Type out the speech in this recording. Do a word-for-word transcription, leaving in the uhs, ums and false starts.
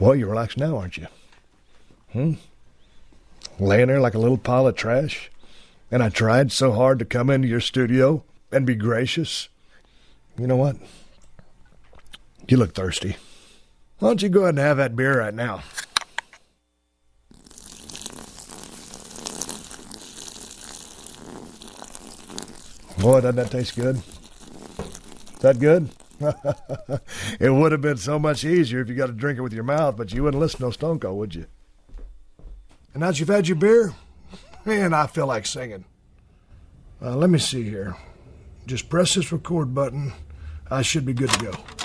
Well, you're relaxed now, aren't you? Hmm? Laying there like a little pile of trash? And I tried so hard to come into your studio and be gracious. You know what? You look thirsty. Why don't you go ahead and have that beer right now? Boy, doesn't that taste good? Is that good? It would have been so much easier if you got to drink it with your mouth, but you wouldn't listen to no Stone Cold, would you? And now that you've had your beer, man, I feel like singing. Uh, let me see here. Just press this record button. I should be good to go.